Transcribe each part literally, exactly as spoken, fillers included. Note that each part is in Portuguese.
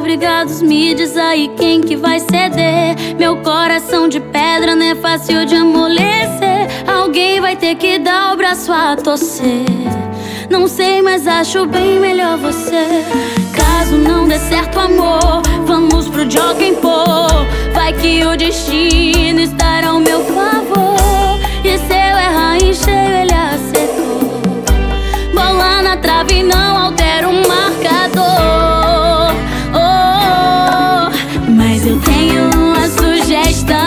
brigados, me diz aí quem que vai ceder. Meu coração de pedra não é fácil de amolecer. Alguém vai ter que dar o braço a torcer. Não sei, mas acho bem melhor você. Caso não dê certo, amor, vamos pro Jockey Pô. Vai que o destino estará ao meu favor. E se eu errar em cheio, ele acertou. Bola na trave, não altera o marcador. Oh, mas eu tenho uma sugestão.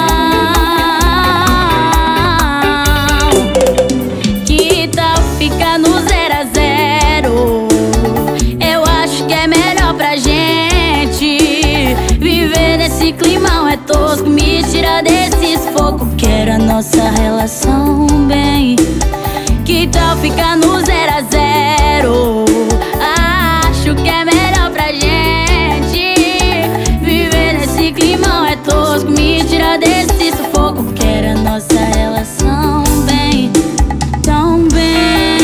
Que tal ficar no zero a zero? Eu acho que é melhor pra gente. Viver nesse climão é tosco. Me tira desse sufoco. Quero a nossa relação bem. Que tal ficar no zero a zero? Acho que é melhor pra gente. Viver nesse climão é tosco. Me tira desse sufoco. Quero a nossa relação bem, tão bem.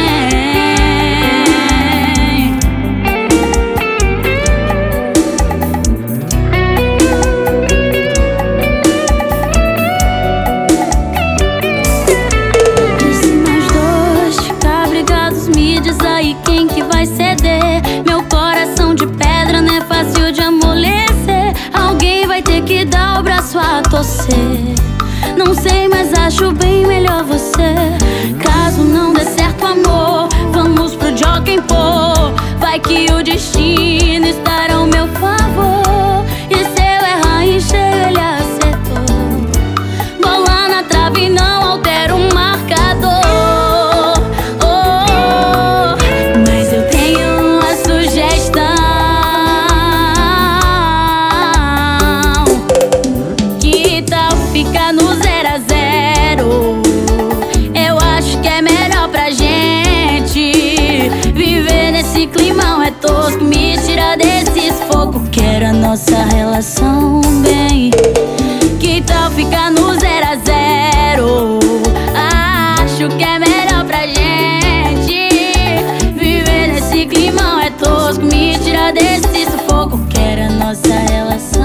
E se nós dois ficar brigados, me diz aí quem que vai ceder. Meu coração de pedra não é fácil de amolecer. Alguém vai ter que dar o braço a torcer. Não sei, mas acho bem melhor você. Caso não dê certo, amor, vamos pro Jockey Pô. Vai que o destino estará ao meu favor. E se eu errar em cheio, ele acertou. Bola na trave, não altera o marcador. Oh, mas eu tenho uma sugestão. Que tal ficar no zero a zero? Eu acho que é melhor pra gente. Viver nesse climão é tosco. Me tira desse sufoco. Quero a nossa relação bem. Que tal ficar no zero a zero? Acho que é melhor pra gente. Viver nesse climão é tosco. Me tira desse sufoco. Quero a nossa relação.